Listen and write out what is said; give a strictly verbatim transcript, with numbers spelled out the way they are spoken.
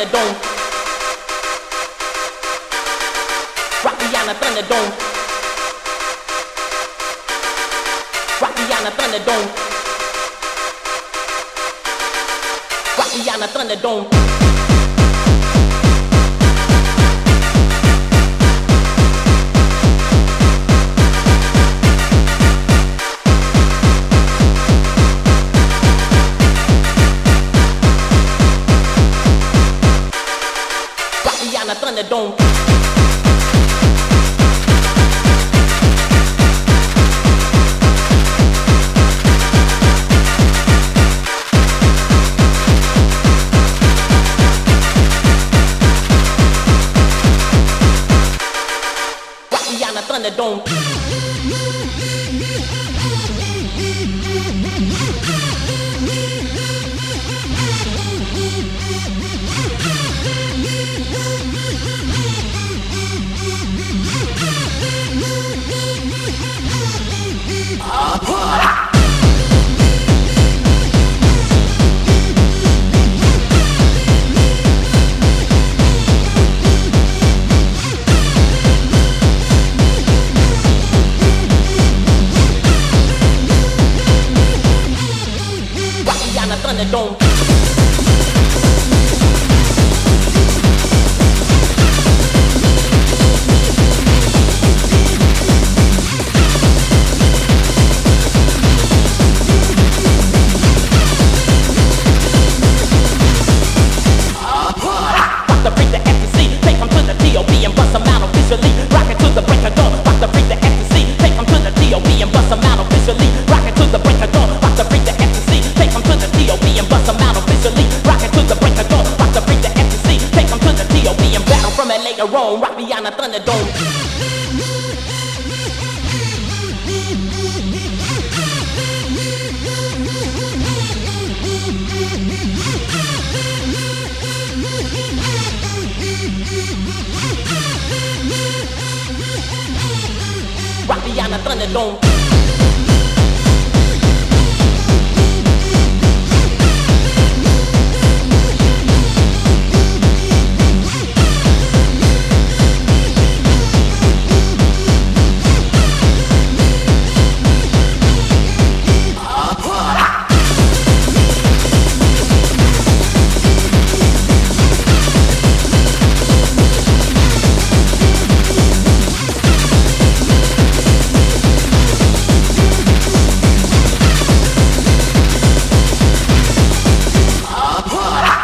Thunderdome. Rock me on the Thunderdome. Rock me on the Thunderdome. Rock me on the Thunderdome. The Thunderdome. Rock me on the Thunderdome. Thunderdome. Rock the freak the ecstasy, take 'em to the T O P and bust 'em out officially. Rock it to the break of dawn. Rock the freak the ecstasy, take 'em to the T O P and bust 'em out officially. Rock it to the break of dawn. Rock the freak the ecstasy, take 'em to the T O P and bust 'em out officially. Rock it to the break of dawn. Rock the freak the ecstasy, take 'em to the T O P and battle from L A to Rome. Rock me on the Thunderdome. Rock me on the Thunderdome.